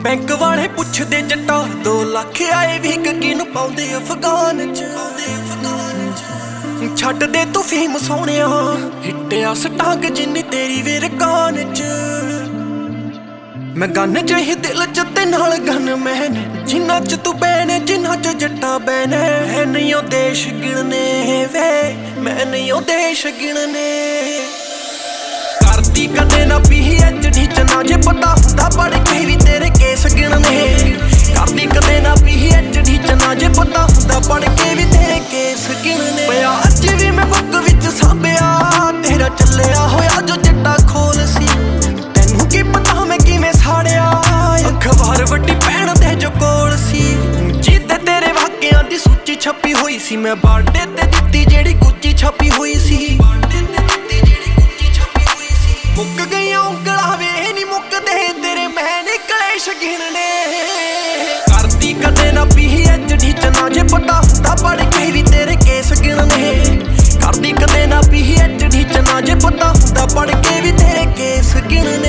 bank वाले पुछदे जट्टा 2 लाख आए भी किनू पाउंदे अफगान च छड्ड दे तू फीम सोहणिया हिट्टिया सटांग जिन्नी तेरी वीर कान च मैं गन चाहे दिल च ते नाल गन मैन जिन्ना च तू बैने जिन्ना च जट्टा बैने मैं नहीं ओ देश गिणने वे मैं नहीं ओ देश गिणने करदी कदे ना PhD च ना जे पता हुंदा पढ़ के भी तेरे केस गिणने करदी कदे ना PhD च ना जे पता हुंदा पढ़ के भी तेरे केस गिणने पिया अज भी मैं बुक विच सांभिया तेरा चलिया होया जो जट्टा खोल सी तैनू की पता मैं किवें साड़िया अखबार वड्डी भैण दे जो कोल सी जिद्द तेरे वाकियां दी सूची छपी हुई सी मैं बर्थडे ते दित्ती जेड़ी गुच्ची छपी हुई सी मुक गईयां उंगलां वे नी मुकदे तेरे मैंने कलेश गिणने करदी कदे ना PhD च ना जे पता हुंदा पढ़ के भी तेरे केस गिणने करदी कदे ना PhD च ना जे पता हुंदा पढ़ के भी तेरे केस गिणने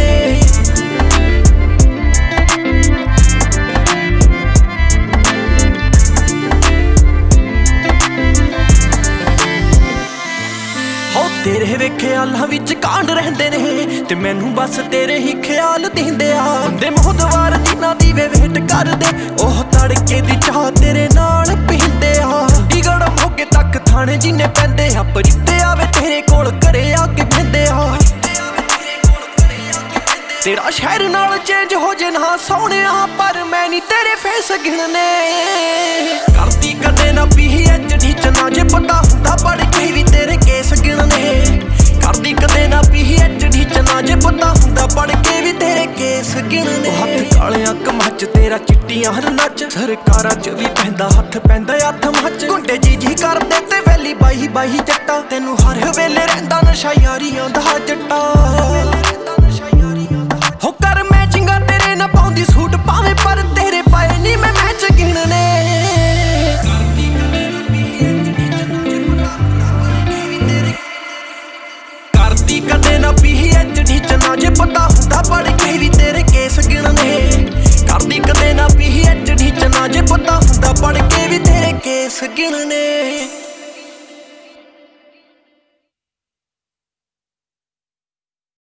तेरे वे ख्यालां विच कांड रहिंदे ने ते मैनू बस तेरे ही ख्याल दिंदे आ बंदे मोहतवार जिन्हां दी वे वेट करदे ओह तड़के दी चाह तेरे नाल पींदे आ चंडीगढ़ मोगे तक थाने जिन्ने पैंदे आ परिते आवे तेरे कोल घरे आके बहिंदे आ तेरा शहर नाल चेंज हो जे ना सोहणिया पर मैं नी तेरे फेस गिणने करदी कदे ना PhD च ना जे पता हुंदा पढ़ के भी तेरे केस गिणने करदी कदे ना PhD च ना जे पता हुंदा पढ़ के भी तेरे केस गिणने हत्थ कालियां कमच तेरा चिट्टियां हर नच सरकारां च भी पैंदा हत्थ हत्थ मच गुंडे जी करदे ते वैली बाही जट्टा तैनू हर वेले रहिंदा नशा यारियां दा जट्टा